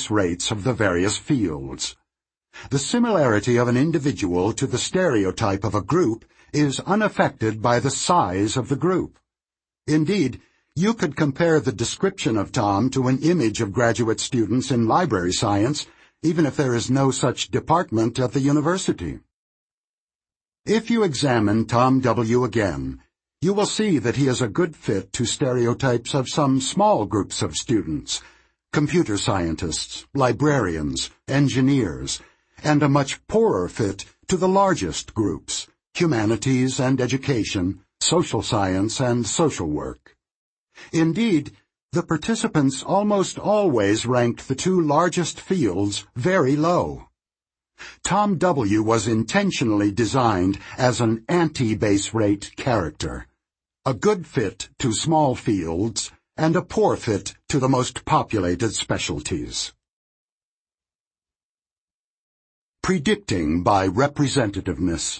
base rates of the various fields. The similarity of an individual to the stereotype of a group is unaffected by the size of the group. Indeed, you could compare the description of Tom to an image of graduate students in library science, even if there is no such department at the university. If you examine Tom W. again, you will see that he is a good fit to stereotypes of some small groups of students, computer scientists, librarians, engineers, and a much poorer fit to the largest groups, humanities and education, social science and social work. Indeed, the participants almost always ranked the two largest fields very low. Tom W. was intentionally designed as an anti-base rate character, a good fit to small fields and a poor fit to the most populated specialties. Predicting by representativeness.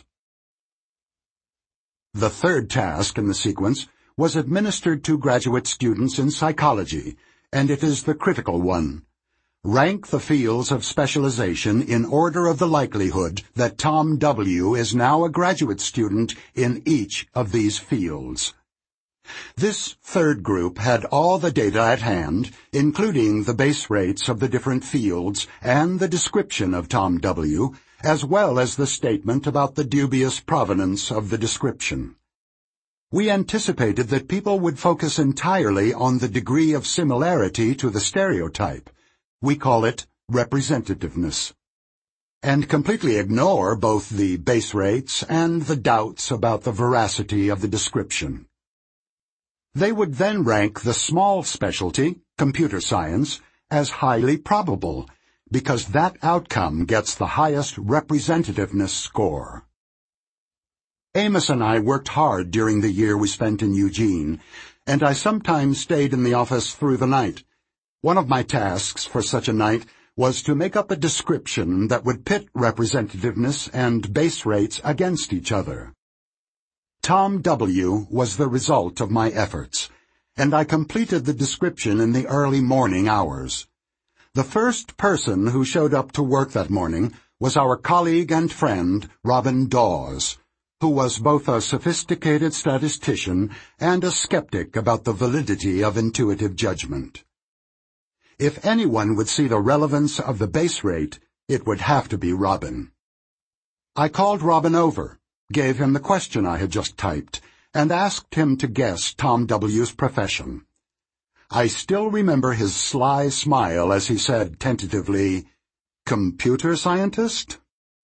The third task in the sequence was administered to graduate students in psychology, and it is the critical one. Rank the fields of specialization in order of the likelihood that Tom W. is now a graduate student in each of these fields. This third group had all the data at hand, including the base rates of the different fields and the description of Tom W., as well as the statement about the dubious provenance of the description. We anticipated that people would focus entirely on the degree of similarity to the stereotype. We call it representativeness, and completely ignore both the base rates and the doubts about the veracity of the description. They would then rank the small specialty, computer science, as highly probable, because that outcome gets the highest representativeness score. Amos and I worked hard during the year we spent in Eugene, and I sometimes stayed in the office through the night. One of my tasks for such a night was to make up a description that would pit representativeness and base rates against each other. Tom W. was the result of my efforts, and I completed the description in the early morning hours. The first person who showed up to work that morning was our colleague and friend, Robin Dawes, who was both a sophisticated statistician and a skeptic about the validity of intuitive judgment. If anyone would see the relevance of the base rate, it would have to be Robin. I called Robin over, gave him the question I had just typed, and asked him to guess Tom W.'s profession. I still remember his sly smile as he said tentatively, "Computer scientist?"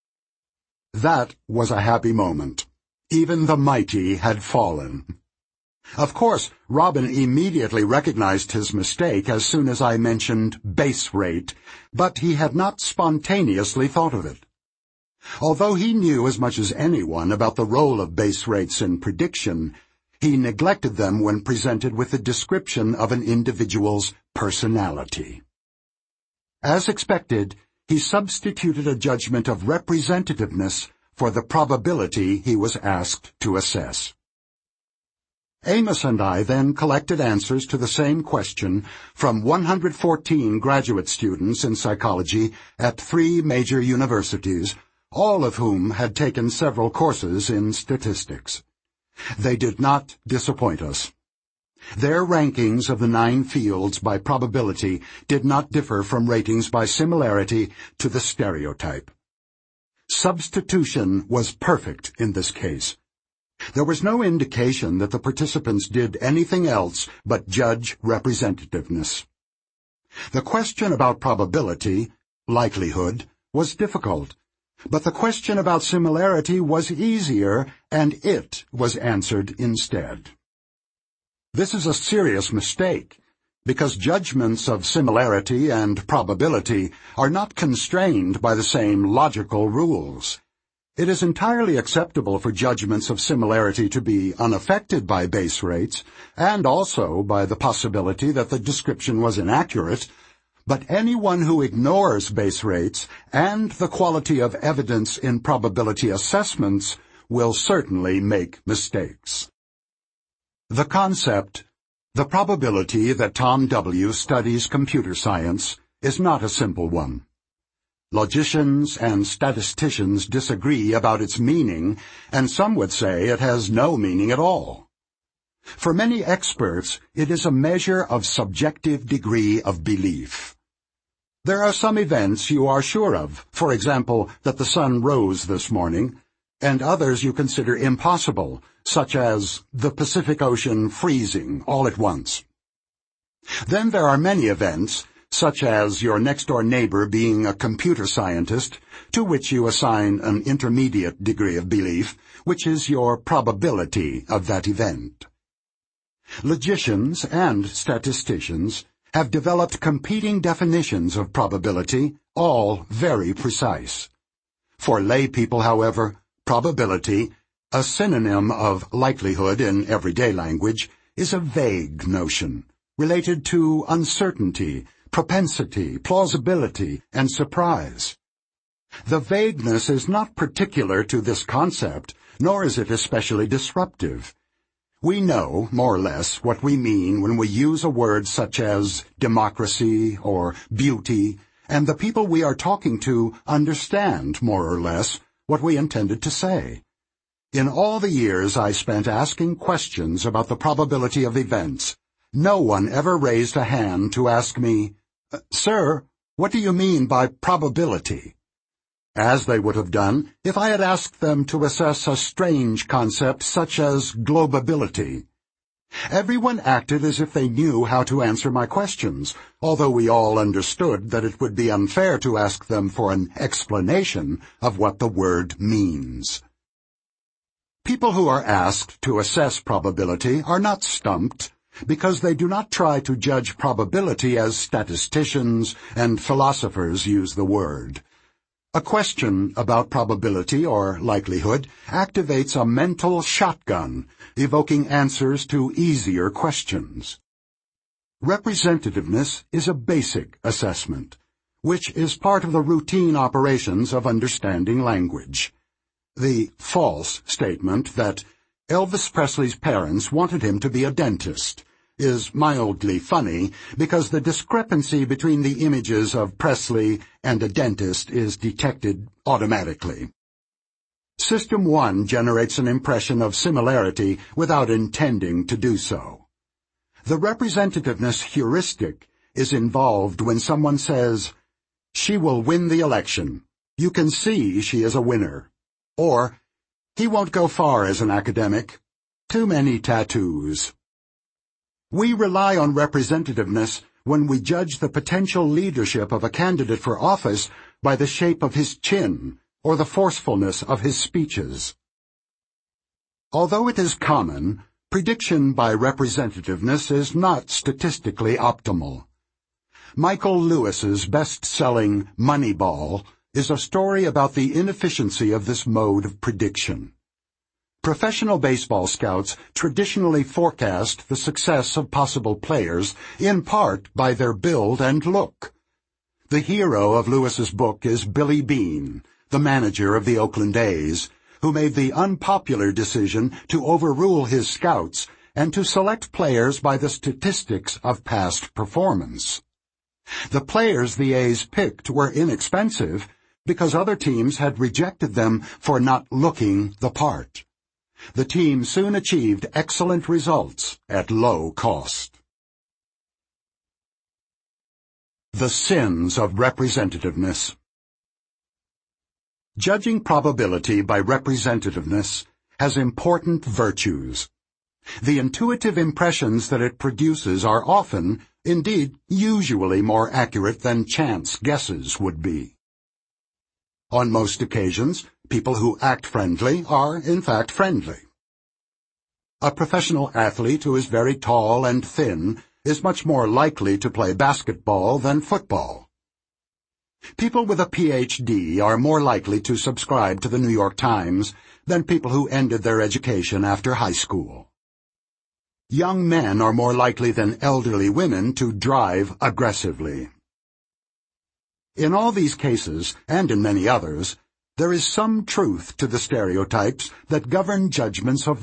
That was a happy moment. Even the mighty had fallen. Of course, Robin immediately recognized his mistake as soon as I mentioned base rate, but he had not spontaneously thought of it. Although he knew as much as anyone about the role of base rates in prediction, he neglected them when presented with the description of an individual's personality. As expected, he substituted a judgment of representativeness for the probability he was asked to assess. Amos and I then collected answers to the same question from 114 graduate students in psychology at 3 major universities, all of whom had taken several courses in statistics. They did not disappoint us. Their rankings of the 9 fields by probability did not differ from ratings by similarity to the stereotype. Substitution was perfect in this case. There was no indication that the participants did anything else but judge representativeness. The question about probability, likelihood, was difficult, but the question about similarity was easier, and it was answered instead. This is a serious mistake, because judgments of similarity and probability are not constrained by the same logical rules. It is entirely acceptable for judgments of similarity to be unaffected by base rates, and also by the possibility that the description was inaccurate, but anyone who ignores base rates and the quality of evidence in probability assessments will certainly make mistakes. The concept, the probability that Tom W. studies computer science, is not a simple one. Logicians and statisticians disagree about its meaning, and some would say it has no meaning at all. For many experts, it is a measure of subjective degree of belief. There are some events you are sure of, for example, that the sun rose this morning, and others you consider impossible, such as the Pacific Ocean freezing all at once. Then there are many events, such as your next-door neighbor being a computer scientist, to which you assign an intermediate degree of belief, which is your probability of that event. Logicians and statisticians have developed competing definitions of probability, all very precise. For lay people, however, probability, a synonym of likelihood in everyday language, is a vague notion, related to uncertainty, propensity, plausibility, and surprise. The vagueness is not particular to this concept, nor is it especially disruptive. We know, more or less, what we mean when we use a word such as democracy or beauty, and the people we are talking to understand, more or less, what we intended to say. In all the years I spent asking questions about the probability of events, no one ever raised a hand to ask me, "Sir, what do you mean by probability?" as they would have done if I had asked them to assess a strange concept such as globability. Everyone acted as if they knew how to answer my questions, although we all understood that it would be unfair to ask them for an explanation of what the word means. People who are asked to assess probability are not stumped, because they do not try to judge probability as statisticians and philosophers use the word. A question about probability or likelihood activates a mental shotgun, evoking answers to easier questions. Representativeness is a basic assessment, which is part of the routine operations of understanding language. The false statement that Elvis Presley's parents wanted him to be a dentist is mildly funny because the discrepancy between the images of Presley and a dentist is detected automatically. System 1 generates an impression of similarity without intending to do so. The representativeness heuristic is involved when someone says, "She will win the election. You can see she is a winner." Or, "He won't go far as an academic. Too many tattoos." We rely on representativeness when we judge the potential leadership of a candidate for office by the shape of his chin or the forcefulness of his speeches. Although it is common, prediction by representativeness is not statistically optimal. Michael Lewis's best-selling Moneyball is a story about the inefficiency of this mode of prediction. Professional baseball scouts traditionally forecast the success of possible players, in part by their build and look. The hero of Lewis's book is Billy Beane, the manager of the Oakland A's, who made the unpopular decision to overrule his scouts and to select players by the statistics of past performance. The players the A's picked were inexpensive because other teams had rejected them for not looking the part. The team soon achieved excellent results at low cost. The sins of representativeness. Judging probability by representativeness has important virtues. The intuitive impressions that it produces are often, indeed usually, more accurate than chance guesses would be. On most occasions, people who act friendly are, in fact, friendly. A professional athlete who is very tall and thin is much more likely to play basketball than football. People with a PhD are more likely to subscribe to the New York Times than people who ended their education after high school. Young men are more likely than elderly women to drive aggressively. In all these cases, and in many others, there is some truth to the stereotypes that govern judgments of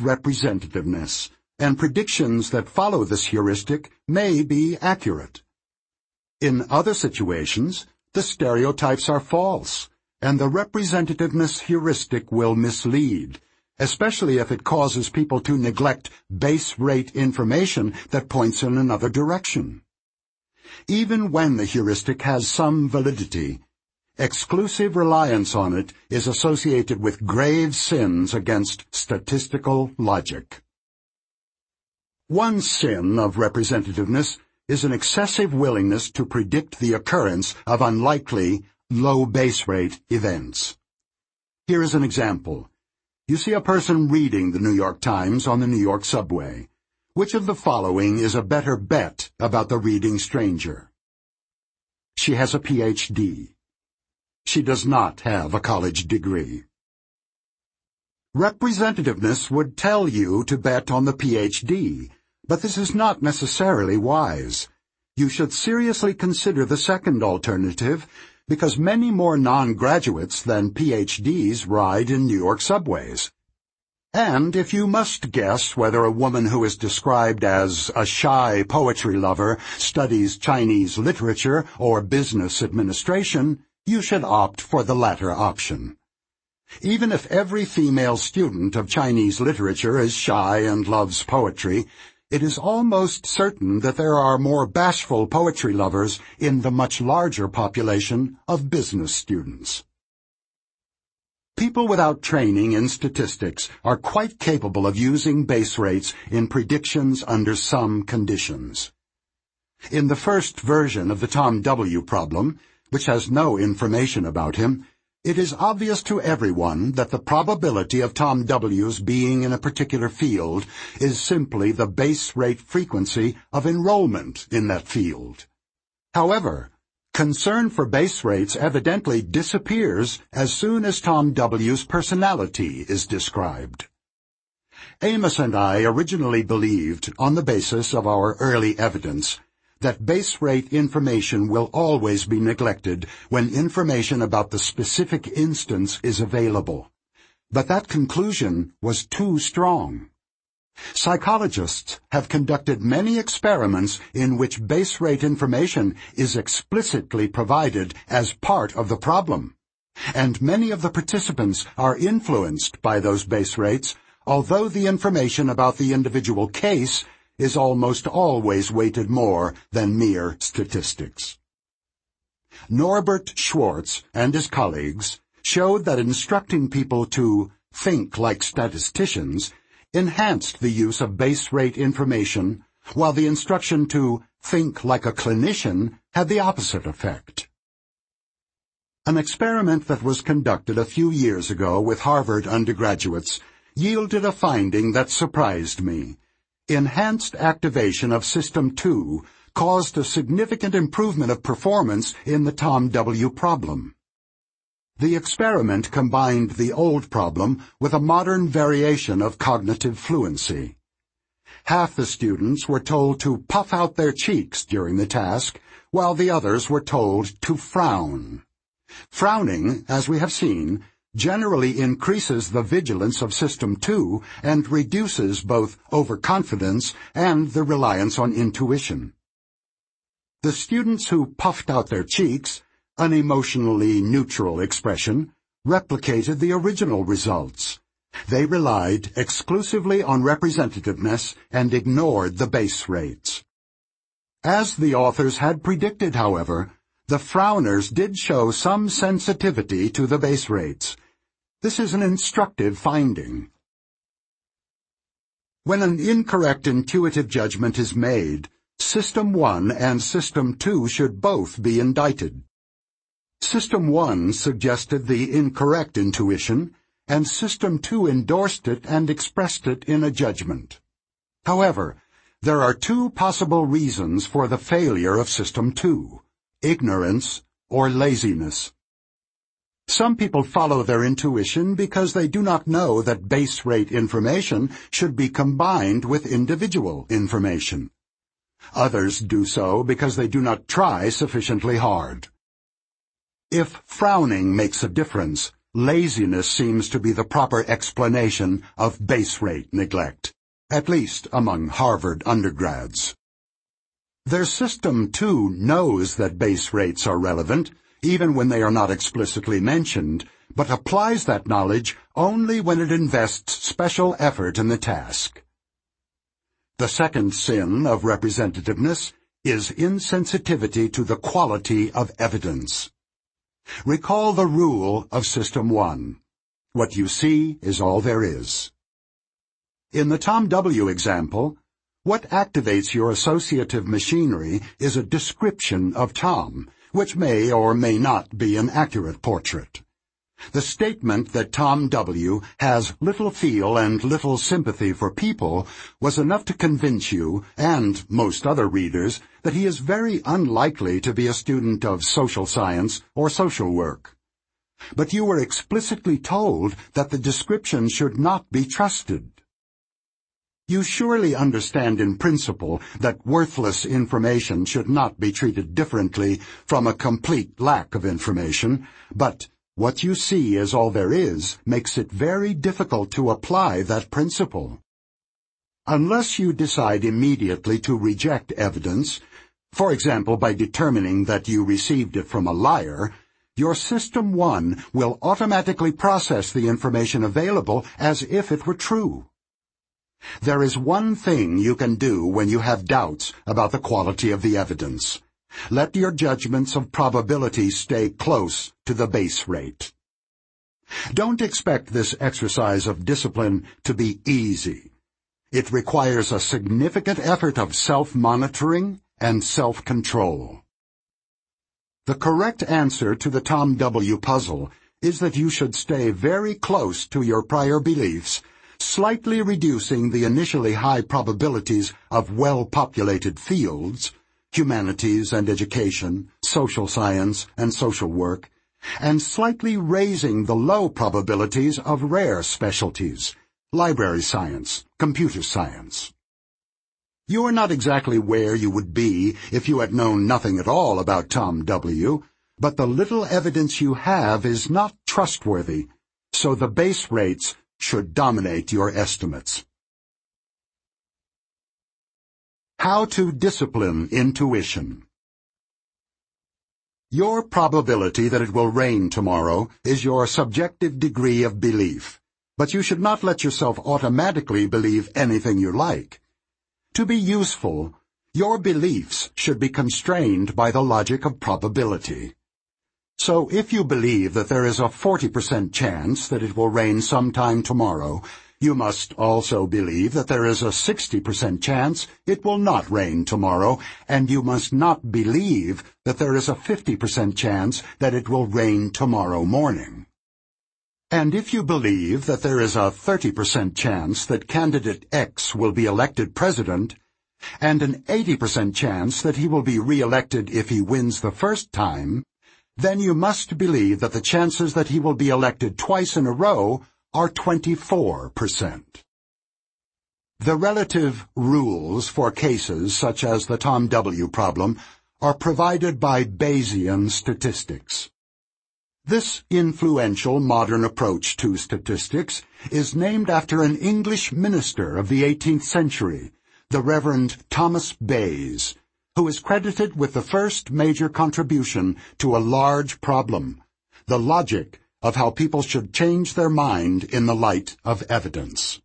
representativeness, and predictions that follow this heuristic may be accurate. In other situations, the stereotypes are false, and the representativeness heuristic will mislead, especially if it causes people to neglect base rate information that points in another direction. Even when the heuristic has some validity, exclusive reliance on it is associated with grave sins against statistical logic. One sin of representativeness is an excessive willingness to predict the occurrence of unlikely, low base rate events. Here is an example. You see a person reading the New York Times on the New York subway. Which of the following is a better bet about the reading stranger? She has a Ph.D. She does not have a college degree. Representativeness would tell you to bet on the Ph.D., but this is not necessarily wise. You should seriously consider the second alternative, because many more non-graduates than Ph.D.s ride in New York subways. And if you must guess whether a woman who is described as a shy poetry lover studies Chinese literature or business administration, you should opt for the latter option. Even if every female student of Chinese literature is shy and loves poetry, it is almost certain that there are more bashful poetry lovers in the much larger population of business students. People without training in statistics are quite capable of using base rates in predictions under some conditions. In the first version of the Tom W. problem, which has no information about him, it is obvious to everyone that the probability of Tom W's being in a particular field is simply the base rate frequency of enrollment in that field. However, concern for base rates evidently disappears as soon as Tom W's personality is described. Amos and I originally believed, on the basis of our early evidence, that base rate information will always be neglected when information about the specific instance is available. But that conclusion was too strong. Psychologists have conducted many experiments in which base rate information is explicitly provided as part of the problem, and many of the participants are influenced by those base rates, although the information about the individual case is almost always weighted more than mere statistics. Norbert Schwartz and his colleagues showed that instructing people to think like statisticians enhanced the use of base rate information, while the instruction to think like a clinician had the opposite effect. An experiment that was conducted a few years ago with Harvard undergraduates yielded a finding that surprised me. Enhanced activation of System 2 caused a significant improvement of performance in the Tom W. problem. The experiment combined the old problem with a modern variation of cognitive fluency. Half the students were told to puff out their cheeks during the task, while the others were told to frown. Frowning, as we have seen, generally increases the vigilance of System 2 and reduces both overconfidence and the reliance on intuition. The students who puffed out their cheeks, an emotionally neutral expression, replicated the original results. They relied exclusively on representativeness and ignored the base rates. As the authors had predicted, however, the frowners did show some sensitivity to the base rates. This is an instructive finding. When an incorrect intuitive judgment is made, System 1 and System 2 should both be indicted. System 1 suggested the incorrect intuition, and System 2 endorsed it and expressed it in a judgment. However, there are two possible reasons for the failure of System 2: ignorance or laziness. Some people follow their intuition because they do not know that base rate information should be combined with individual information. Others do so because they do not try sufficiently hard. If frowning makes a difference, laziness seems to be the proper explanation of base rate neglect, at least among Harvard undergrads. Their system, too, knows that base rates are relevant, even when they are not explicitly mentioned, but applies that knowledge only when it invests special effort in the task. The second sin of representativeness is insensitivity to the quality of evidence. Recall the rule of System 1. What you see is all there is. In the Tom W. example, what activates your associative machinery is a description of Tom, which may or may not be an accurate portrait. The statement that Tom W. has little feel and little sympathy for people was enough to convince you, and most other readers, that he is very unlikely to be a student of social science or social work. But you were explicitly told that the description should not be trusted. You surely understand in principle that worthless information should not be treated differently from a complete lack of information, but what you see as all there is makes it very difficult to apply that principle. Unless you decide immediately to reject evidence, for example by determining that you received it from a liar, your System 1 will automatically process the information available as if it were true. There is one thing you can do when you have doubts about the quality of the evidence. Let your judgments of probability stay close to the base rate. Don't expect this exercise of discipline to be easy. It requires a significant effort of self-monitoring and self-control. The correct answer to the Tom W. puzzle is that you should stay very close to your prior beliefs, slightly reducing the initially high probabilities of well-populated fields, humanities and education, social science and social work, and slightly raising the low probabilities of rare specialties, library science, computer science. You are not exactly where you would be if you had known nothing at all about Tom W., but the little evidence you have is not trustworthy, so the base rates should dominate your estimates. How to discipline intuition. Your probability that it will rain tomorrow is your subjective degree of belief, but you should not let yourself automatically believe anything you like. To be useful, your beliefs should be constrained by the logic of probability. So if you believe that there is a 40% chance that it will rain sometime tomorrow, you must also believe that there is a 60% chance it will not rain tomorrow, and you must not believe that there is a 50% chance that it will rain tomorrow morning. And if you believe that there is a 30% chance that candidate X will be elected president, and an 80% chance that he will be re-elected if he wins the first time, then you must believe that the chances that he will be elected twice in a row are 24%. The relative rules for cases such as the Tom W. problem are provided by Bayesian statistics. This influential modern approach to statistics is named after an English minister of the 18th century, the Reverend Thomas Bayes, who is credited with the first major contribution to a large problem, the logic of how people should change their mind in the light of evidence.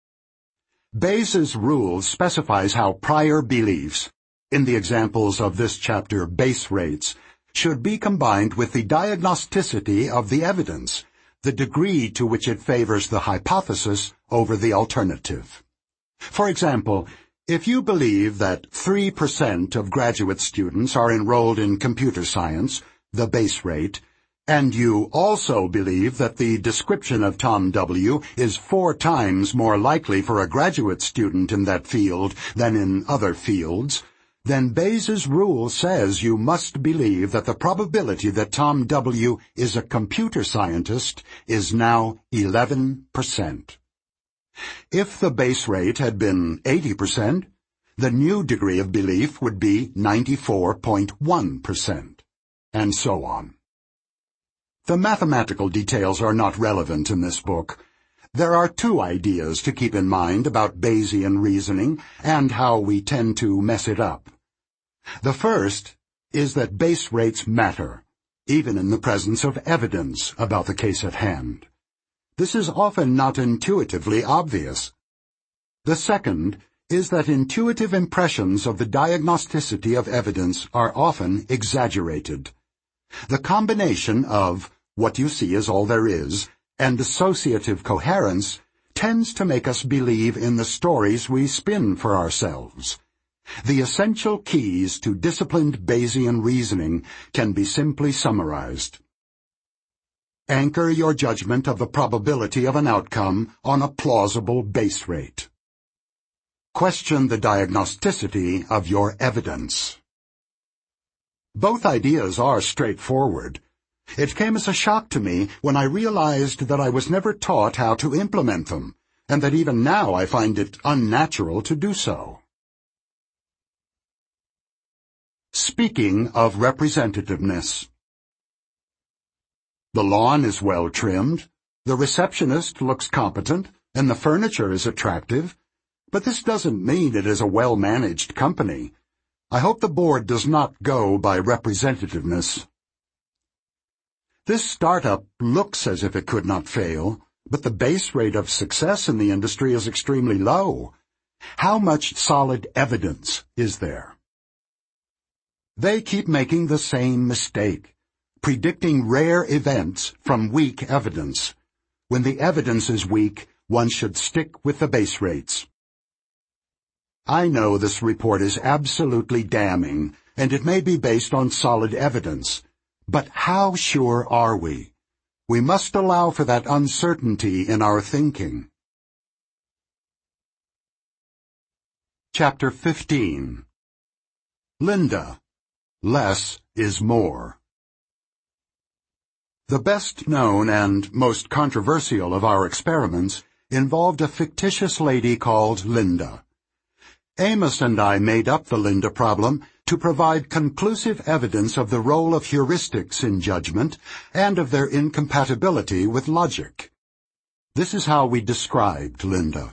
Bayes' rule specifies how prior beliefs, in the examples of this chapter base rates, should be combined with the diagnosticity of the evidence, the degree to which it favors the hypothesis over the alternative. For example, if you believe that 3% of graduate students are enrolled in computer science, the base rate, and you also believe that the description of Tom W. is 4 times more likely for a graduate student in that field than in other fields, then Bayes' rule says you must believe that the probability that Tom W. is a computer scientist is now 11%. If the base rate had been 80%, the new degree of belief would be 94.1%, and so on. The mathematical details are not relevant in this book. There are 2 ideas to keep in mind about Bayesian reasoning and how we tend to mess it up. The first is that base rates matter, even in the presence of evidence about the case at hand. This is often not intuitively obvious. The second is that intuitive impressions of the diagnosticity of evidence are often exaggerated. The combination of what you see is all there is and associative coherence tends to make us believe in the stories we spin for ourselves. The essential keys to disciplined Bayesian reasoning can be simply summarized. Anchor your judgment of the probability of an outcome on a plausible base rate. Question the diagnosticity of your evidence. Both ideas are straightforward. It came as a shock to me when I realized that I was never taught how to implement them, and that even now I find it unnatural to do so. Speaking of representativeness. The lawn is well trimmed, the receptionist looks competent, and the furniture is attractive, but this doesn't mean it is a well-managed company. I hope the board does not go by representativeness. This startup looks as if it could not fail, but the base rate of success in the industry is extremely low. How much solid evidence is there? They keep making the same mistake, predicting rare events from weak evidence. When the evidence is weak, one should stick with the base rates. I know this report is absolutely damning, and it may be based on solid evidence. But how sure are we? We must allow for that uncertainty in our thinking. Chapter 15. Linda. Less is more. The best known and most controversial of our experiments involved a fictitious lady called Linda. Amos and I made up the Linda problem to provide conclusive evidence of the role of heuristics in judgment and of their incompatibility with logic. This is how we described Linda.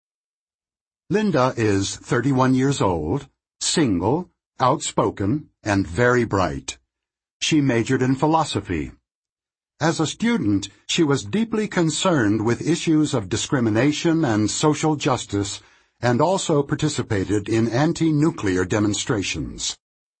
Linda is 31 years old, single, outspoken, and very bright. She majored in philosophy. As a student, she was deeply concerned with issues of discrimination and social justice, and also participated in anti-nuclear demonstrations.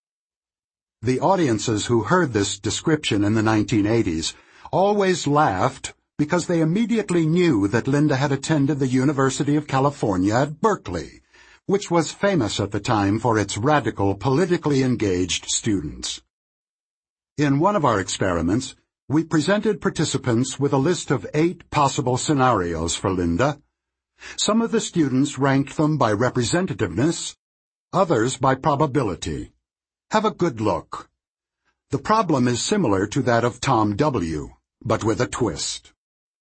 The audiences who heard this description in the 1980s always laughed because they immediately knew that Linda had attended the University of California at Berkeley, which was famous at the time for its radical, politically engaged students. In one of our experiments, we presented participants with a list of 8 possible scenarios for Linda. Some of the students ranked them by representativeness, others by probability. Have a good look. The problem is similar to that of Tom W., but with a twist.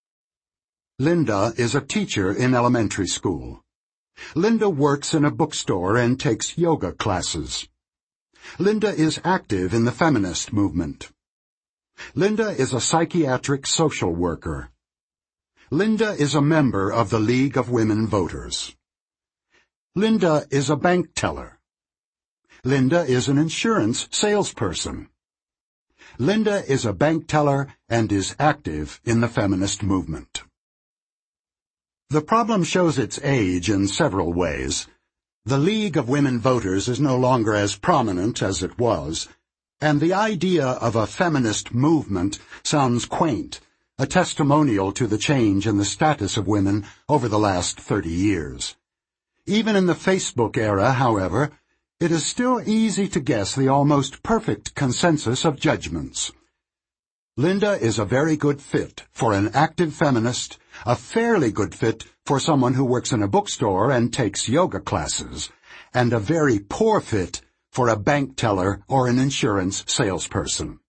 Linda is a teacher in elementary school. Linda works in a bookstore and takes yoga classes. Linda is active in the feminist movement. Linda is a psychiatric social worker. Linda is a member of the League of Women Voters. Linda is a bank teller. Linda is an insurance salesperson. Linda is a bank teller and is active in the feminist movement. The problem shows its age in several ways. The League of Women Voters is no longer as prominent as it was, and the idea of a feminist movement sounds quaint, a testimonial to the change in the status of women over the last 30 years. Even in the Facebook era, however, it is still easy to guess the almost perfect consensus of judgments. Linda is a very good fit for an active feminist, a fairly good fit for someone who works in a bookstore and takes yoga classes, and a very poor fit for a bank teller or an insurance salesperson.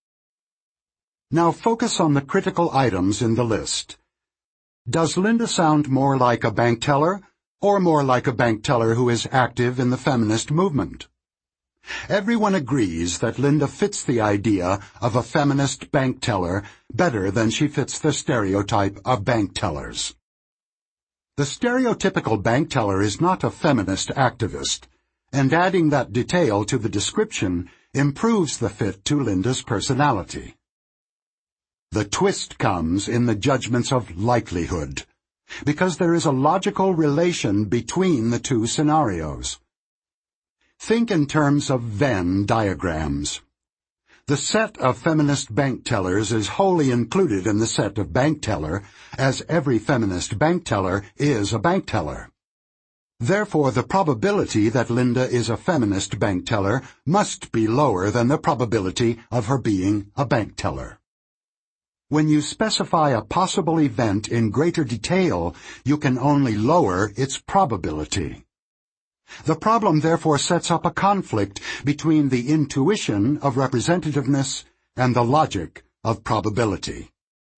Now focus on the critical items in the list. Does Linda sound more like a bank teller or more like a bank teller who is active in the feminist movement? Everyone agrees that Linda fits the idea of a feminist bank teller better than she fits the stereotype of bank tellers. The stereotypical bank teller is not a feminist activist. and adding that detail to the description improves the fit to Linda's personality. The twist comes in the judgments of likelihood, because there is a logical relation between the two scenarios. Think in terms of Venn diagrams. The set of feminist bank tellers is wholly included in the set of bank teller, as every feminist bank teller is a bank teller. Therefore, the probability that Linda is a feminist bank teller must be lower than the probability of her being a bank teller. When you specify a possible event in greater detail, you can only lower its probability. The problem therefore sets up a conflict between the intuition of representativeness and the logic of probability.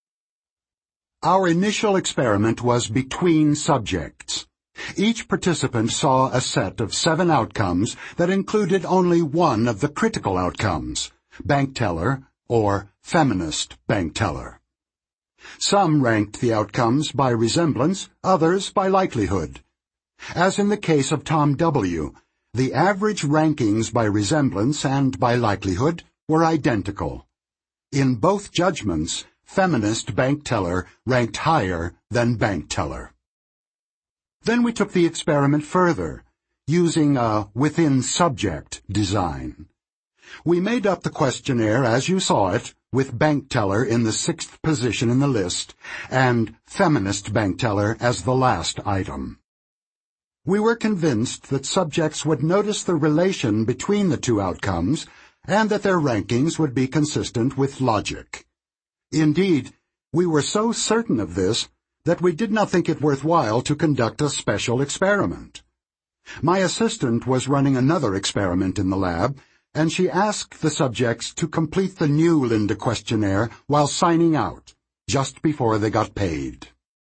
Our initial experiment was between subjects. Each participant saw a set of 7 outcomes that included only one of the critical outcomes, bank teller or feminist bank teller. Some ranked the outcomes by resemblance, others by likelihood. As in the case of Tom W., the average rankings by resemblance and by likelihood were identical. In both judgments, feminist bank teller ranked higher than bank teller. Then we took the experiment further, using a within-subject design. We made up the questionnaire as you saw it, with bank teller in the 6th position in the list, and feminist bank teller as the last item. We were convinced that subjects would notice the relation between the two outcomes, and that their rankings would be consistent with logic. Indeed, we were so certain of this that we did not think it worthwhile to conduct a special experiment. My assistant was running another experiment in the lab, and she asked the subjects to complete the new Linda questionnaire while signing out, just before they got paid.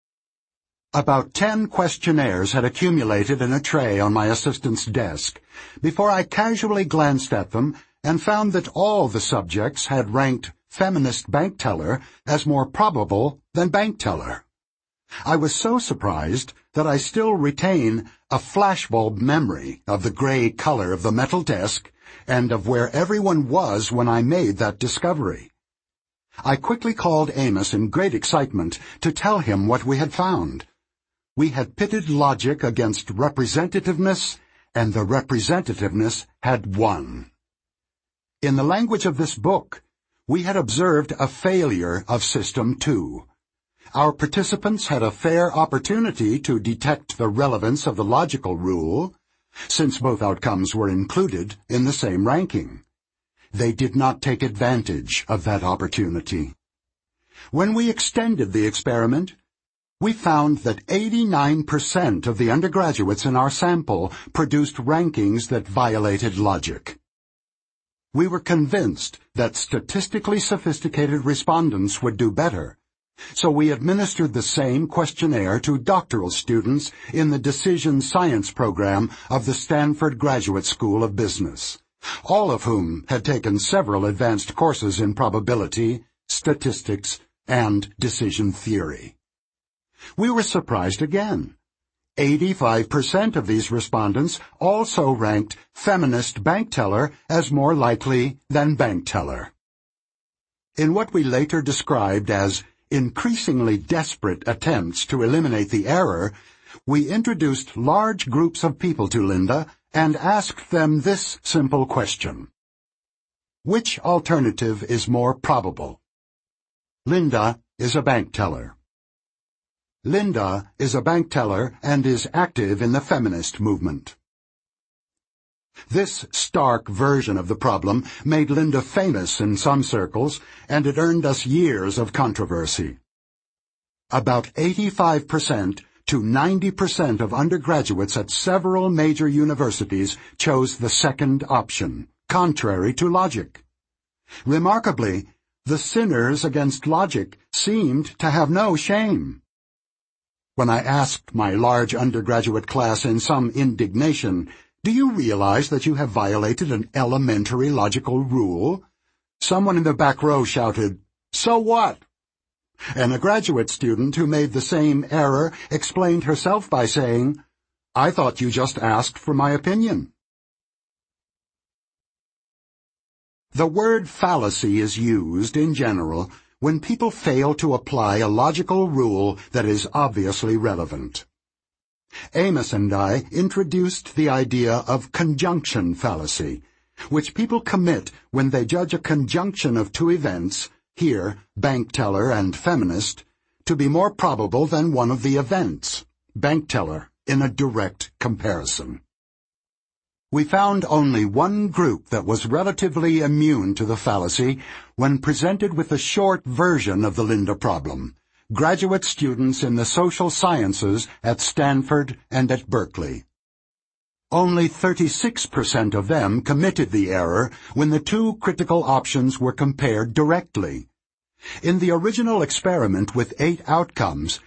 About 10 questionnaires had accumulated in a tray on my assistant's desk before I casually glanced at them and found that all the subjects had ranked feminist bank teller as more probable than bank teller. I was so surprised that I still retain a flashbulb memory of the gray color of the metal desk and of where everyone was when I made that discovery. I quickly called Amos in great excitement to tell him what we had found. We had pitted logic against representativeness, and the representativeness had won. In the language of this book, we had observed a failure of System 2. Our participants had a fair opportunity to detect the relevance of the logical rule, since both outcomes were included in the same ranking. They did not take advantage of that opportunity. When we extended the experiment, we found that 89% of the undergraduates in our sample produced rankings that violated logic. We were convinced that statistically sophisticated respondents would do better, so we administered the same questionnaire to doctoral students in the Decision Science program of the Stanford Graduate School of Business, all of whom had taken several advanced courses in probability, statistics, and decision theory. We were surprised again. 85% of these respondents also ranked feminist bank teller as more likely than bank teller. In what we later described as increasingly desperate attempts to eliminate the error, we introduced large groups of people to Linda and asked them this simple question. Which alternative is more probable? Linda is a bank teller. Linda is a bank teller and is active in the feminist movement. This stark version of the problem made Linda famous in some circles, and it earned us years of controversy. About 85% to 90% of undergraduates at several major universities chose the second option, contrary to logic. Remarkably, the sinners against logic seemed to have no shame. When I asked my large undergraduate class in some indignation, "Do you realize that you have violated an elementary logical rule?" someone in the back row shouted, "So what?" And a graduate student who made the same error explained herself by saying, "I thought you just asked for my opinion." The word fallacy is used, in general, when people fail to apply a logical rule that is obviously relevant. Amos and I introduced the idea of conjunction fallacy, which people commit when they judge a conjunction of two events, here bank teller and feminist, to be more probable than one of the events, bank teller, in a direct comparison. We found only one group that was relatively immune to the fallacy when presented with a short version of the Linda problem: graduate students in the social sciences at Stanford and at Berkeley. Only 36% of them committed the error when the two critical options were compared directly. In the original experiment with 8 outcomes,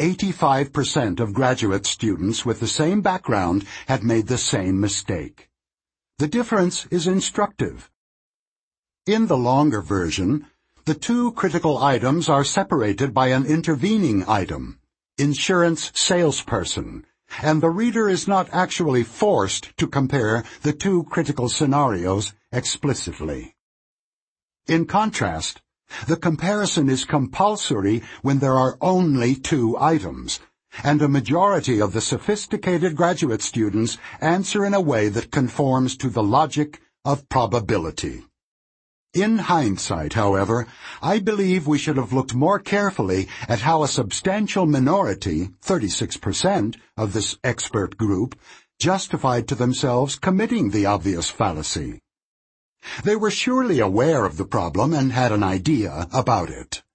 85% of graduate students with the same background had made the same mistake. The difference is instructive. In the longer version, the two critical items are separated by an intervening item, insurance salesperson, and the reader is not actually forced to compare the two critical scenarios explicitly. In contrast, the comparison is compulsory when there are only two items, and a majority of the sophisticated graduate students answer in a way that conforms to the logic of probability. In hindsight, however, I believe we should have looked more carefully at how a substantial minority, 36%, of this expert group justified to themselves committing the obvious fallacy. They were surely aware of the problem and had an idea about it.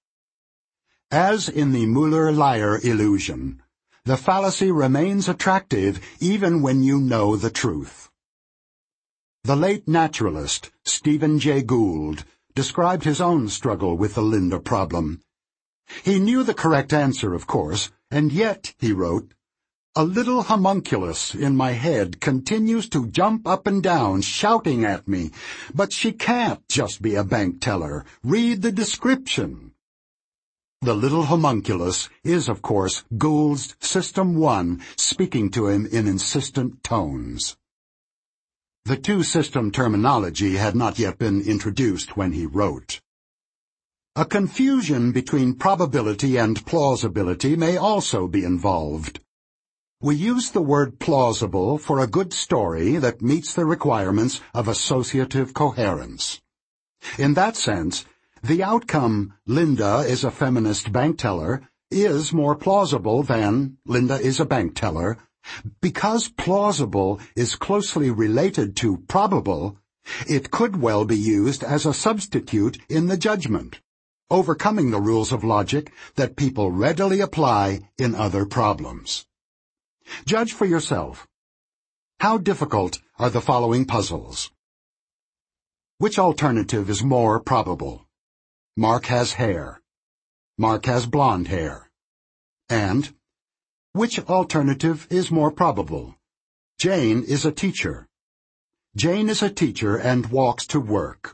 As in the Müller-Lyer illusion, the fallacy remains attractive even when you know the truth. The late naturalist, Stephen Jay Gould, described his own struggle with the Linda problem. He knew the correct answer, of course, and yet, he wrote, "A little homunculus in my head continues to jump up and down, shouting at me, 'But she can't just be a bank teller. Read the description.'" The little homunculus is, of course, Gould's System 1 speaking to him in insistent tones. The two-system terminology had not yet been introduced when he wrote. A confusion between probability and plausibility may also be involved. We use the word plausible for a good story that meets the requirements of associative coherence. In that sense, the outcome, Linda is a feminist bank teller, is more plausible than Linda is a bank teller. Because plausible is closely related to probable, it could well be used as a substitute in the judgment, overcoming the rules of logic that people readily apply in other problems. Judge for yourself. How difficult are the following puzzles? Which alternative is more probable? Mark has hair. Mark has blonde hair. And which alternative is more probable? Jane is a teacher. Jane is a teacher and walks to work.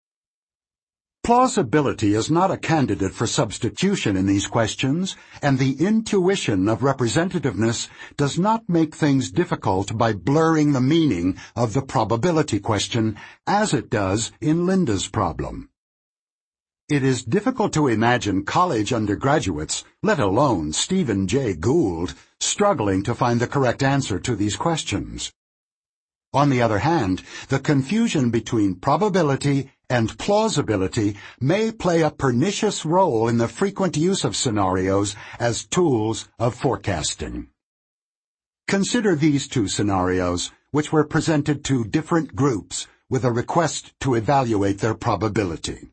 Plausibility is not a candidate for substitution in these questions, and the intuition of representativeness does not make things difficult by blurring the meaning of the probability question, as it does in Linda's problem. It is difficult to imagine college undergraduates, let alone Stephen Jay Gould, struggling to find the correct answer to these questions. On the other hand, the confusion between probability and plausibility may play a pernicious role in the frequent use of scenarios as tools of forecasting. Consider these two scenarios, which were presented to different groups with a request to evaluate their probability.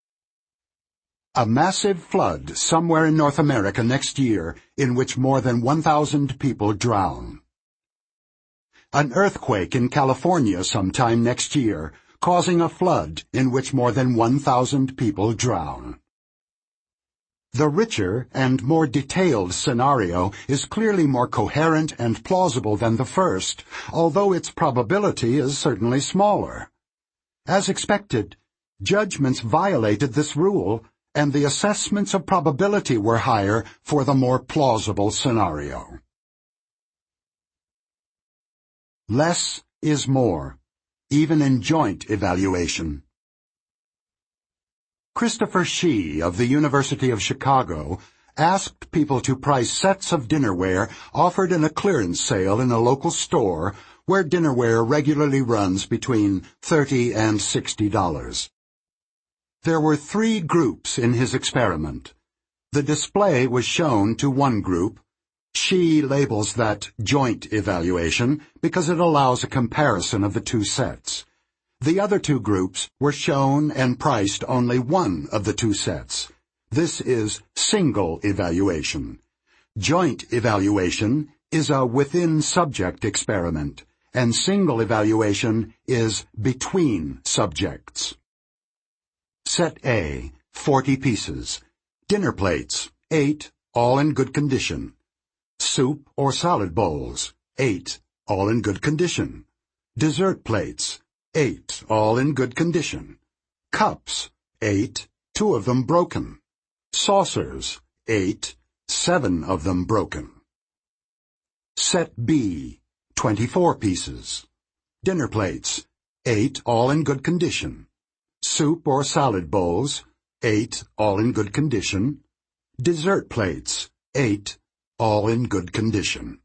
A massive flood somewhere in North America next year in which more than 1,000 people drown. An earthquake in California sometime next year, causing a flood in which more than 1,000 people drown. The richer and more detailed scenario is clearly more coherent and plausible than the first, although its probability is certainly smaller. As expected, judgments violated this rule, and the assessments of probability were higher for the more plausible scenario. Less is more, even in joint evaluation. Christopher Shee of the University of Chicago asked people to price sets of dinnerware offered in a clearance sale in a local store where dinnerware regularly runs between $30 and $60. There were 3 groups in his experiment. The display was shown to one group. Shee labels that joint evaluation because it allows a comparison of the 2 sets. The other 2 groups were shown and priced only one of the 2 sets. This is single evaluation. Joint evaluation is a within-subject experiment, and single evaluation is between subjects. Set A, 40 pieces. Dinner plates, 8, all in good condition. Soup or salad bowls, 8, all in good condition. Dessert plates, 8, all in good condition. Cups, 8, 2 of them broken. Saucers, 8, 7 of them broken. Set B, 24 pieces. Dinner plates, 8, all in good condition. Soup or salad bowls, 8, all in good condition. Dessert plates, 8, all in good condition.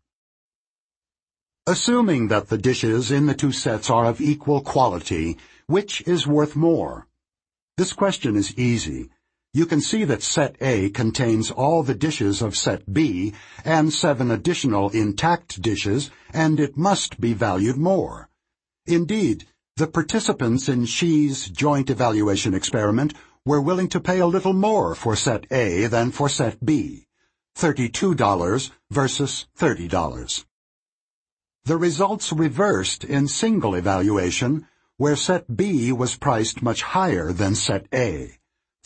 Assuming that the dishes in the 2 sets are of equal quality, which is worth more? This question is easy. You can see that set A contains all the dishes of set B and 7 additional intact dishes, and it must be valued more. Indeed, the participants in Shee's joint evaluation experiment were willing to pay a little more for set A than for set B, $32 versus $30. The results reversed in single evaluation, where set B was priced much higher than set A,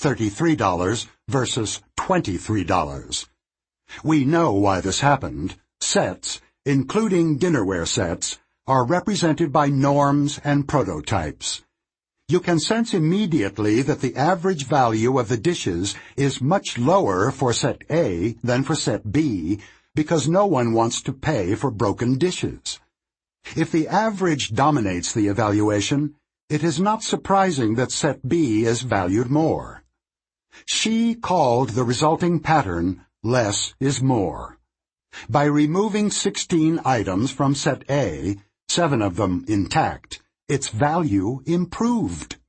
$33 versus $23. We know why this happened. Sets, including dinnerware sets, are represented by norms and prototypes. You can sense immediately that the average value of the dishes is much lower for set A than for set B, because no one wants to pay for broken dishes. If the average dominates the evaluation, it is not surprising that set B is valued more. Shee called the resulting pattern less is more. By removing 16 items from set A, 7 of them intact, its value improved.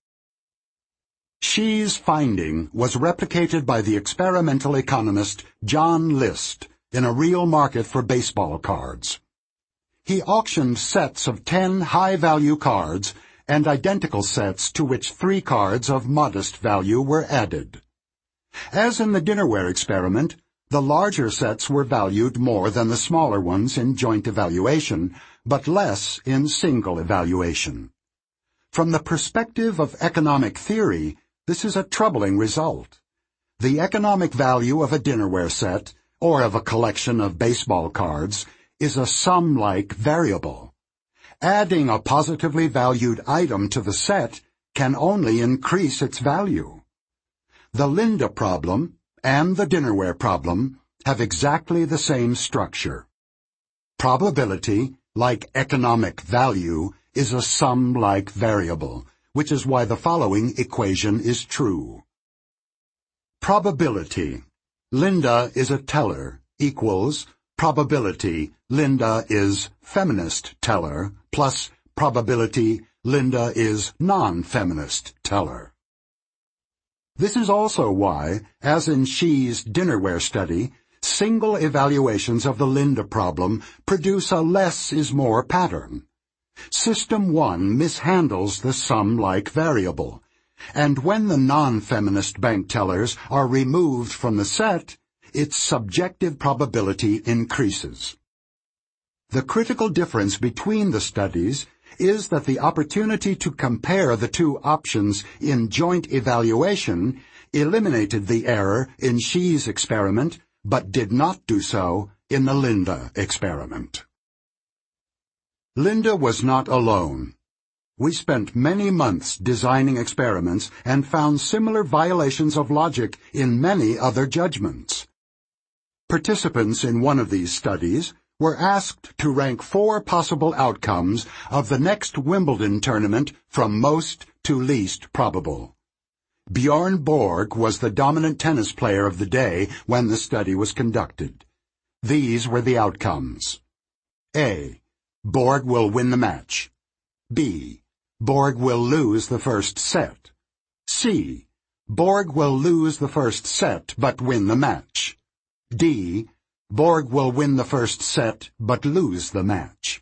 Shee's finding was replicated by the experimental economist John List in a real market for baseball cards. He auctioned sets of 10 high-value cards and identical sets to which 3 cards of modest value were added. As in the dinnerware experiment, the larger sets were valued more than the smaller ones in joint evaluation, but less in single evaluation. From the perspective of economic theory, this is a troubling result. The economic value of a dinnerware set, or of a collection of baseball cards, is a sum-like variable. Adding a positively valued item to the set can only increase its value. The Linda problem and the dinnerware problem have exactly the same structure. Probability, like economic value, is a sum-like variable, which is why the following equation is true. Probability, Linda is a teller, equals probability, Linda is feminist teller, plus probability, Linda is non-feminist teller. This is also why, as in Shee's dinnerware study, single evaluations of the Linda problem produce a less is more pattern. System 1 mishandles the sum-like variable, and when the non-feminist bank tellers are removed from the set, its subjective probability increases. The critical difference between the studies is that the opportunity to compare the 2 options in joint evaluation eliminated the error in Shee's experiment, but did not do so in the Linda experiment. Linda was not alone. We spent many months designing experiments and found similar violations of logic in many other judgments. Participants in one of these studies were asked to rank 4 possible outcomes of the next Wimbledon tournament from most to least probable. Bjorn Borg was the dominant tennis player of the day when the study was conducted. These were the outcomes. A. Borg will win the match. B. Borg will lose the first set. C. Borg will lose the first set but win the match. D. Borg will win the first set but lose the match.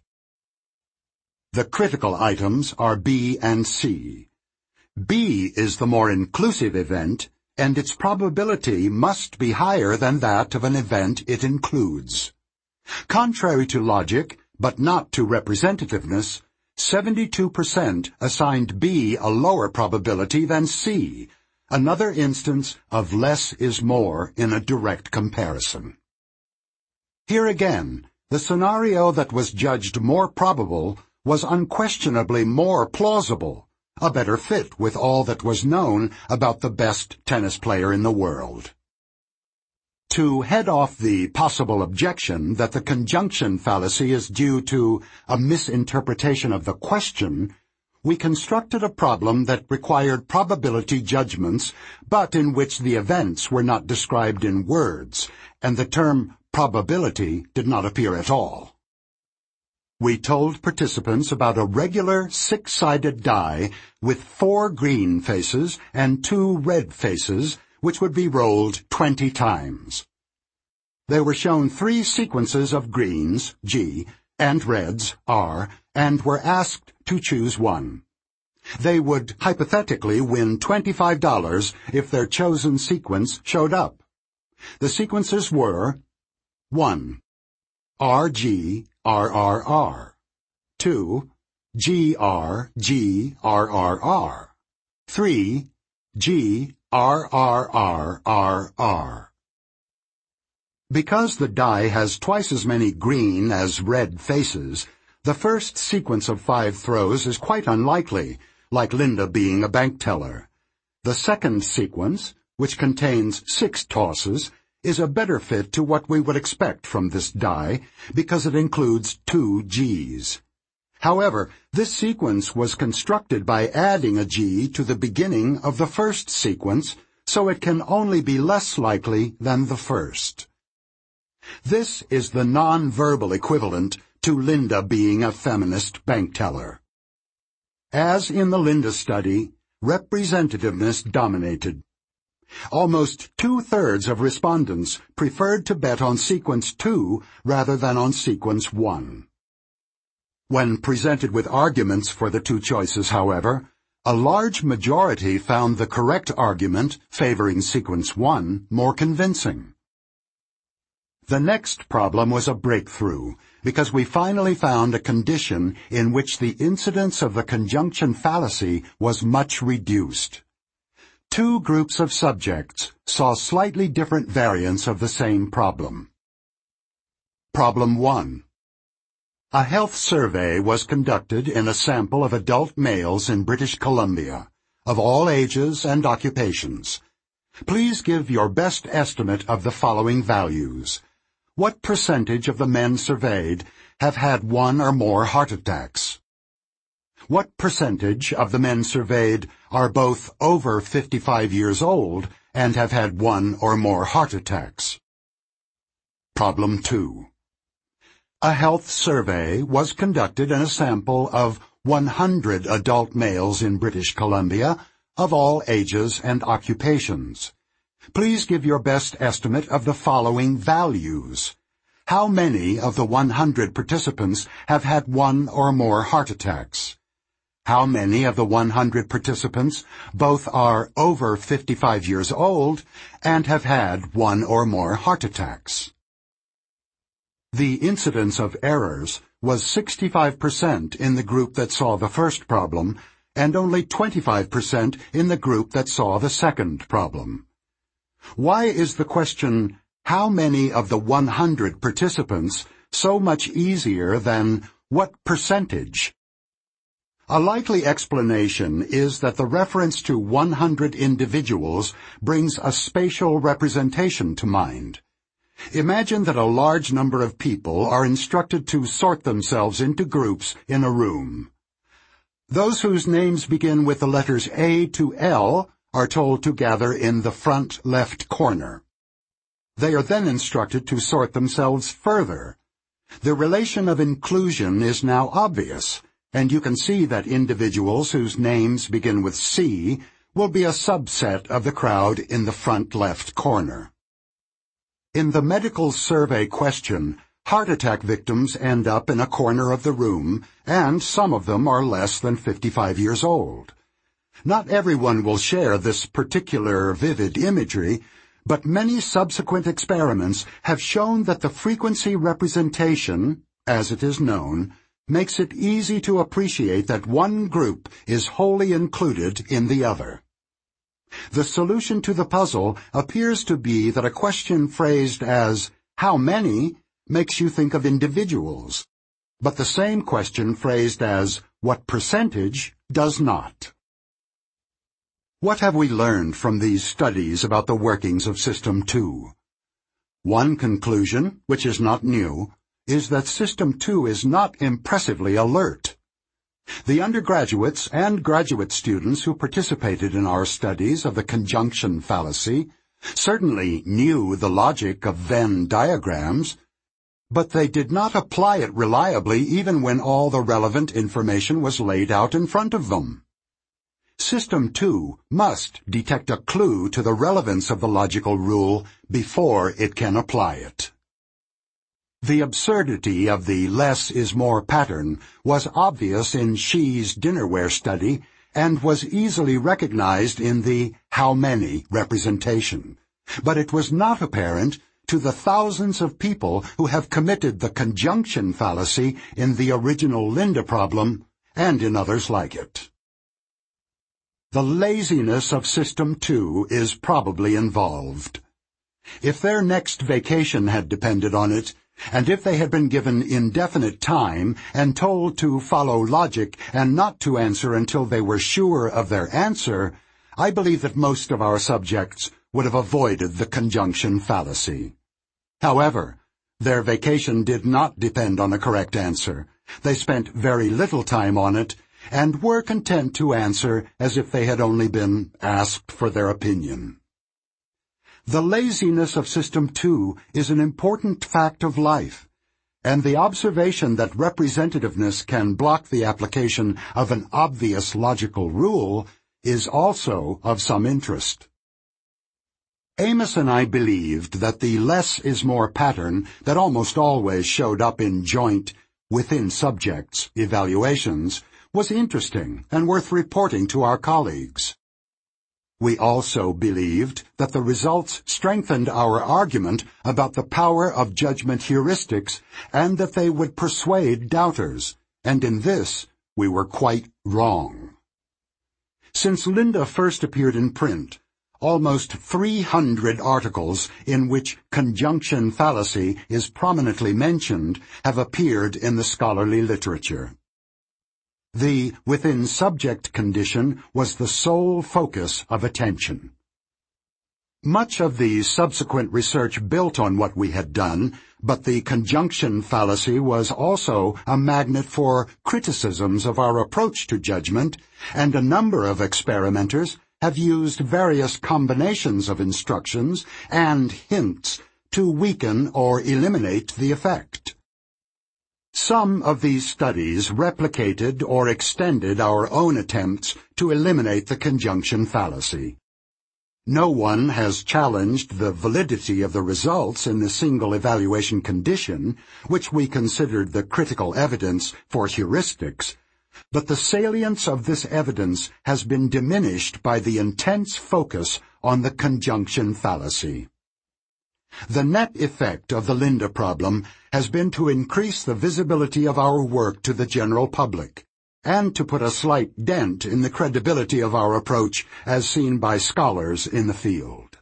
The critical items are B and C. B is the more inclusive event, and its probability must be higher than that of an event it includes. Contrary to logic, but not to representativeness, 72% assigned B a lower probability than C, another instance of less is more in a direct comparison. Here again, the scenario that was judged more probable was unquestionably more plausible, a better fit with all that was known about the best tennis player in the world. To head off the possible objection that the conjunction fallacy is due to a misinterpretation of the question, we constructed a problem that required probability judgments, but in which the events were not described in words, and the term probability did not appear at all. We told participants about a regular six-sided die with 4 green faces and 2 red faces, which would be rolled 20 times. They were shown 3 sequences of greens, G, and reds, R, and were asked to choose one. They would hypothetically win $25 if their chosen sequence showed up. The sequences were 1. RG, RRR. 2. GR, GRRR. 3. G, RRRRR. Because the die has twice as many green as red faces, the first sequence of 5 throws is quite unlikely, like Linda being a bank teller. The second sequence, which contains 6 tosses, is a better fit to what we would expect from this die, because it includes 2 Gs. However, this sequence was constructed by adding a G to the beginning of the first sequence, so it can only be less likely than the first. This is the non-verbal equivalent to Linda being a feminist bank teller. As in the Linda study, representativeness dominated. Almost 2/3 of respondents preferred to bet on sequence 2 rather than on sequence 1. When presented with arguments for the 2 choices, however, a large majority found the correct argument favoring sequence 1 more convincing. The next problem was a breakthrough, because we finally found a condition in which the incidence of the conjunction fallacy was much reduced. 2 groups of subjects saw slightly different variants of the same problem. Problem 1. A health survey was conducted in a sample of adult males in British Columbia, of all ages and occupations. Please give your best estimate of the following values. What percentage of the men surveyed have had 1 or more heart attacks? What percentage of the men surveyed are both over 55 years old and have had 1 or more heart attacks? Problem 2. A health survey was conducted in a sample of 100 adult males in British Columbia of all ages and occupations. Please give your best estimate of the following values. How many of the 100 participants have had 1 or more heart attacks? How many of the 100 participants both are over 55 years old and have had 1 or more heart attacks? The incidence of errors was 65% in the group that saw the first problem and only 25% in the group that saw the second problem. Why is the question, how many of the 100 participants, so much easier than what percentage? A likely explanation is that the reference to 100 individuals brings a spatial representation to mind. Imagine that a large number of people are instructed to sort themselves into groups in a room. Those whose names begin with the letters A to L are told to gather in the front left corner. They are then instructed to sort themselves further. The relation of inclusion is now obvious, and you can see that individuals whose names begin with C will be a subset of the crowd in the front left corner. In the medical survey question, heart attack victims end up in a corner of the room, and some of them are less than 55 years old. Not everyone will share this particular vivid imagery, but many subsequent experiments have shown that the frequency representation, as it is known, makes it easy to appreciate that one group is wholly included in the other. The solution to the puzzle appears to be that a question phrased as, "How many?" makes you think of individuals, but the same question phrased as, "What percentage?" does not. What have we learned from these studies about the workings of System 2? One conclusion, which is not new, is that System 2 is not impressively alert. The undergraduates and graduate students who participated in our studies of the conjunction fallacy certainly knew the logic of Venn diagrams, but they did not apply it reliably even when all the relevant information was laid out in front of them. System 2 must detect a clue to the relevance of the logical rule before it can apply it. The absurdity of the less is more pattern was obvious in Xi's dinnerware study and was easily recognized in the how many representation, but it was not apparent to the thousands of people who have committed the conjunction fallacy in the original Linda problem and in others like it. The laziness of System 2 is probably involved. If their next vacation had depended on it, and if they had been given indefinite time and told to follow logic and not to answer until they were sure of their answer, I believe that most of our subjects would have avoided the conjunction fallacy. However, their vacation did not depend on a correct answer. They spent very little time on it and were content to answer as if they had only been asked for their opinion. The laziness of System 2 is an important fact of life, and the observation that representativeness can block the application of an obvious logical rule is also of some interest. Amos and I believed that the less is more pattern that almost always showed up in joint, within subjects, evaluations was interesting and worth reporting to our colleagues. We also believed that the results strengthened our argument about the power of judgment heuristics and that they would persuade doubters, and in this we were quite wrong. Since Linda first appeared in print, almost 300 articles in which conjunction fallacy is prominently mentioned have appeared in the scholarly literature. The within-subject condition was the sole focus of attention. Much of the subsequent research built on what we had done, but the conjunction fallacy was also a magnet for criticisms of our approach to judgment, and a number of experimenters have used various combinations of instructions and hints to weaken or eliminate the effect. Some of these studies replicated or extended our own attempts to eliminate the conjunction fallacy. No one has challenged the validity of the results in the single evaluation condition, which we considered the critical evidence for heuristics, but the salience of this evidence has been diminished by the intense focus on the conjunction fallacy. The net effect of the Linda problem has been to increase the visibility of our work to the general public, and to put a slight dent in the credibility of our approach as seen by scholars in the field.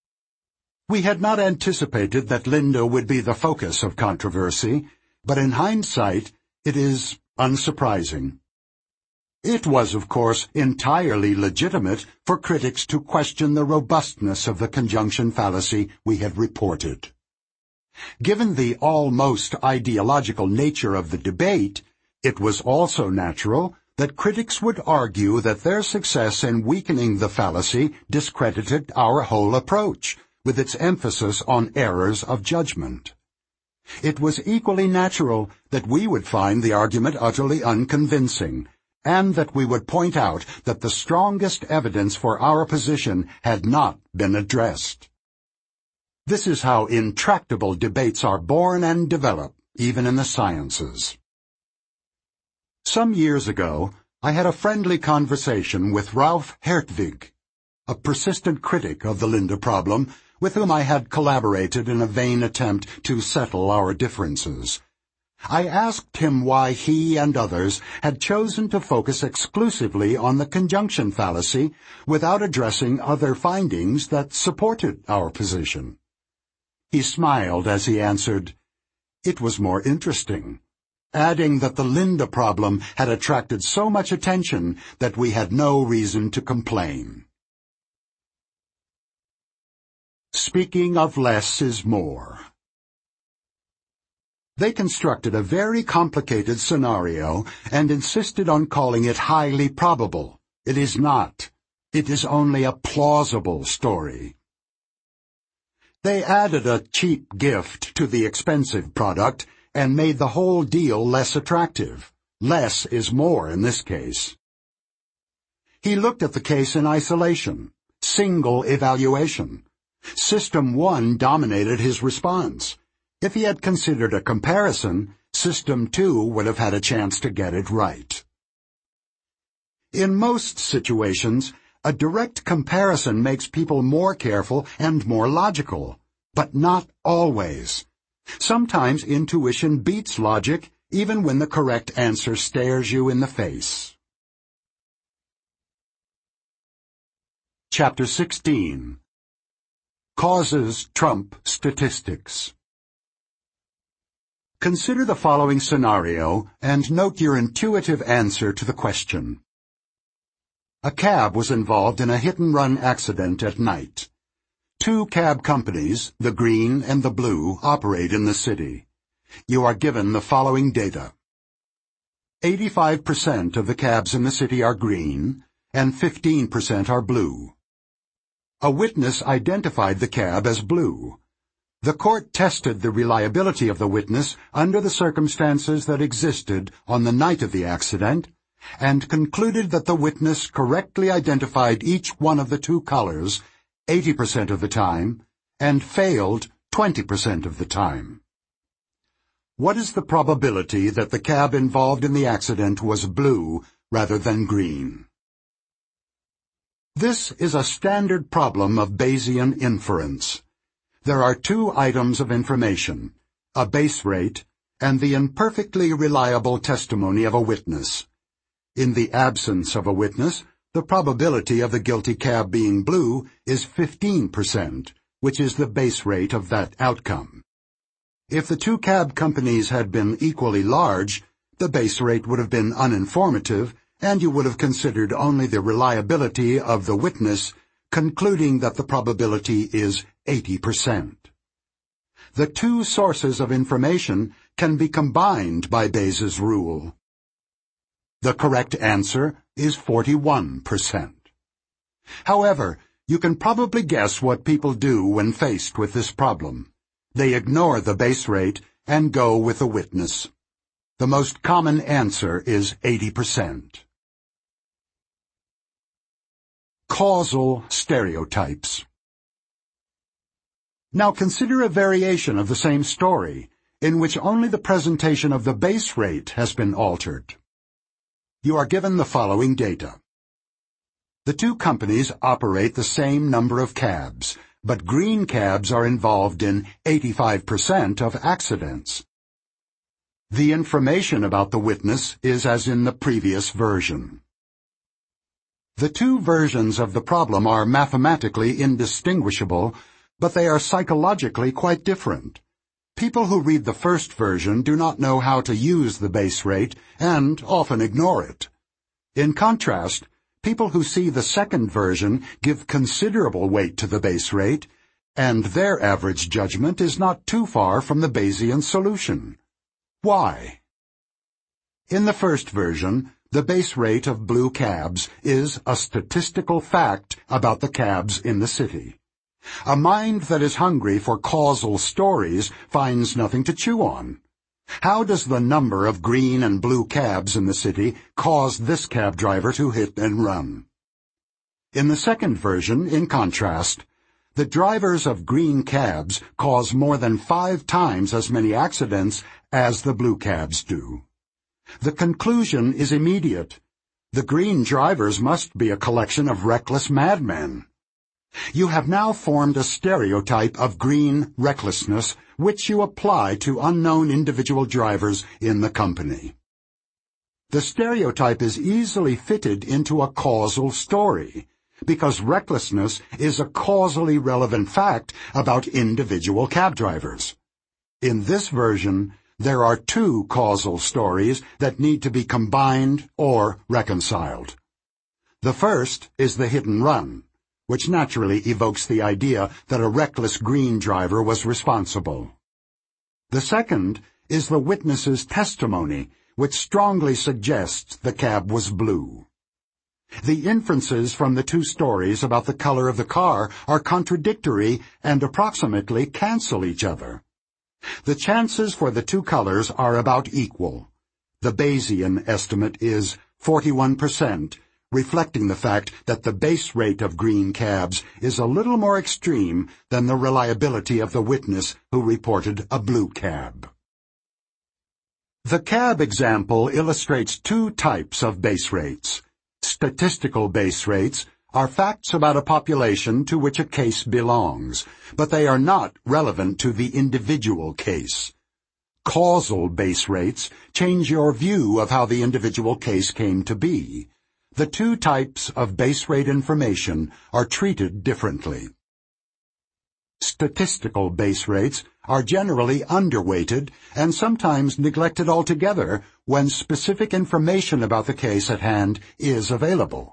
We had not anticipated that Linda would be the focus of controversy, but in hindsight, it is unsurprising. It was, of course, entirely legitimate for critics to question the robustness of the conjunction fallacy we had reported. Given the almost ideological nature of the debate, it was also natural that critics would argue that their success in weakening the fallacy discredited our whole approach, with its emphasis on errors of judgment. It was equally natural that we would find the argument utterly unconvincing, and that we would point out that the strongest evidence for our position had not been addressed. This is how intractable debates are born and develop, even in the sciences. Some years ago, I had a friendly conversation with Ralph Hertwig, a persistent critic of the Linda problem, with whom I had collaborated in a vain attempt to settle our differences. I asked him why he and others had chosen to focus exclusively on the conjunction fallacy without addressing other findings that supported our position. He smiled as he answered, "It was more interesting," adding that the Linda problem had attracted so much attention that we had no reason to complain. Speaking of less is more. They constructed a very complicated scenario and insisted on calling it highly probable. It is not. It is only a plausible story. They added a cheap gift to the expensive product and made the whole deal less attractive. Less is more in this case. He looked at the case in isolation, single evaluation. System 1 dominated his response. If he had considered a comparison, System 2 would have had a chance to get it right. In most situations, a direct comparison makes people more careful and more logical, but not always. Sometimes intuition beats logic, even when the correct answer stares you in the face. Chapter 16. Causes trump statistics. Consider the following scenario and note your intuitive answer to the question. A cab was involved in a hit-and-run accident at night. 2 cab companies, the green and the blue, operate in the city. You are given the following data. 85% of the cabs in the city are green, and 15% are blue. A witness identified the cab as blue. The court tested the reliability of the witness under the circumstances that existed on the night of the accident, and concluded that the witness correctly identified each one of the 2 colors 80% of the time, and failed 20% of the time. What is the probability that the cab involved in the accident was blue rather than green? This is a standard problem of Bayesian inference. There are 2 items of information, a base rate and the imperfectly reliable testimony of a witness. In the absence of a witness, the probability of the guilty cab being blue is 15%, which is the base rate of that outcome. If the 2 cab companies had been equally large, the base rate would have been uninformative, and you would have considered only the reliability of the witness, concluding that the probability is 80%. The 2 sources of information can be combined by Bayes' rule. The correct answer is 41%. However, you can probably guess what people do when faced with this problem. They ignore the base rate and go with the witness. The most common answer is 80%. Causal stereotypes. Now consider a variation of the same story, in which only the presentation of the base rate has been altered. You are given the following data. The 2 companies operate the same number of cabs, but green cabs are involved in 85% of accidents. The information about the witness is as in the previous version. The 2 versions of the problem are mathematically indistinguishable, but they are psychologically quite different. People who read the first version do not know how to use the base rate and often ignore it. In contrast, people who see the second version give considerable weight to the base rate, and their average judgment is not too far from the Bayesian solution. Why? In the first version, The base rate of blue cabs is a statistical fact about the cabs in the city. A mind that is hungry for causal stories finds nothing to chew on. How does the number of green and blue cabs in the city cause this cab driver to hit and run? In the second version, in contrast, the drivers of green cabs cause more than 5 times as many accidents as the blue cabs do. The conclusion is immediate. The green drivers must be a collection of reckless madmen. You have now formed a stereotype of green recklessness which you apply to unknown individual drivers in the company. The stereotype is easily fitted into a causal story, because recklessness is a causally relevant fact about individual cab drivers. In this version, there are 2 causal stories that need to be combined or reconciled. The first is the hit and run, which naturally evokes the idea that a reckless green driver was responsible. The second is the witness's testimony, which strongly suggests the cab was blue. The inferences from the 2 stories about the color of the car are contradictory and approximately cancel each other. The chances for the 2 colors are about equal. The Bayesian estimate is 41%, reflecting the fact that the base rate of green cabs is a little more extreme than the reliability of the witness who reported a blue cab. The cab example illustrates 2 types of base rates. Statistical base rates are facts about a population to which a case belongs, but they are not relevant to the individual case. Causal base rates change your view of how the individual case came to be. The 2 types of base rate information are treated differently. Statistical base rates are generally underweighted and sometimes neglected altogether when specific information about the case at hand is available.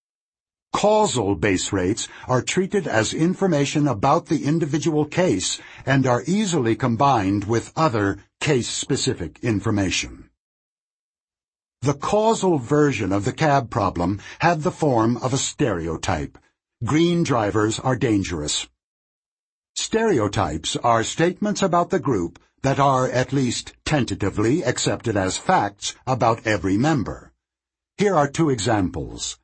Causal base rates are treated as information about the individual case and are easily combined with other case-specific information. The causal version of the cab problem had the form of a stereotype. Green drivers are dangerous. Stereotypes are statements about the group that are at least tentatively accepted as facts about every member. Here are 2 examples.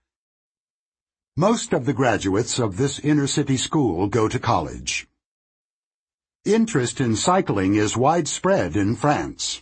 Most of the graduates of this inner-city school go to college. Interest in cycling is widespread in France.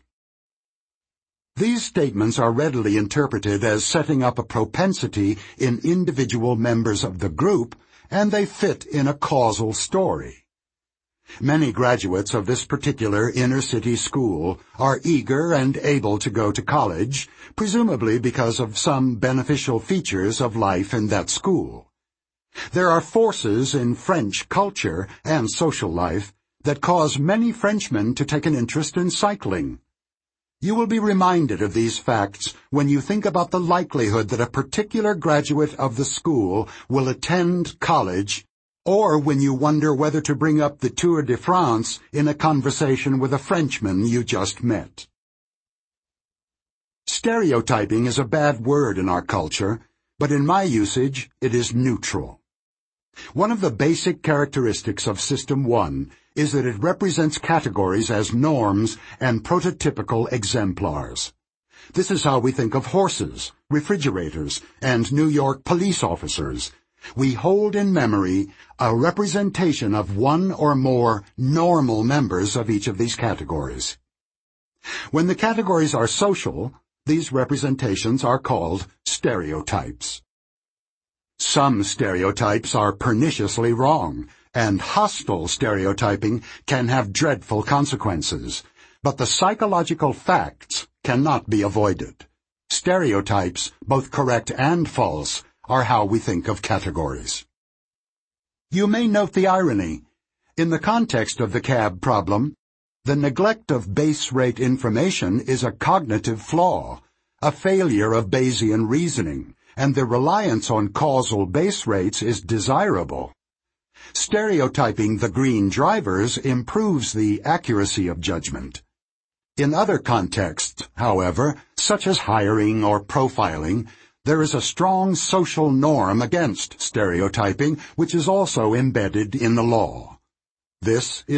These statements are readily interpreted as setting up a propensity in individual members of the group, and they fit in a causal story. Many graduates of this particular inner-city school are eager and able to go to college, presumably because of some beneficial features of life in that school. There are forces in French culture and social life that cause many Frenchmen to take an interest in cycling. You will be reminded of these facts when you think about the likelihood that a particular graduate of the school will attend college, or when you wonder whether to bring up the Tour de France in a conversation with a Frenchman you just met. Stereotyping is a bad word in our culture, but in my usage it is neutral. One of the basic characteristics of System 1 is that it represents categories as norms and prototypical exemplars. This is how we think of horses, refrigerators, and New York police officers. We hold in memory a representation of one or more normal members of each of these categories. When the categories are social, these representations are called stereotypes. Some stereotypes are perniciously wrong, and hostile stereotyping can have dreadful consequences, but the psychological facts cannot be avoided. Stereotypes, both correct and false, are how we think of categories. You may note the irony. In the context of the cab problem, the neglect of base rate information is a cognitive flaw, a failure of Bayesian reasoning, and the reliance on causal base rates is desirable. Stereotyping the green drivers improves the accuracy of judgment. In other contexts, however, such as hiring or profiling, there is a strong social norm against stereotyping, which is also embedded in the law. This is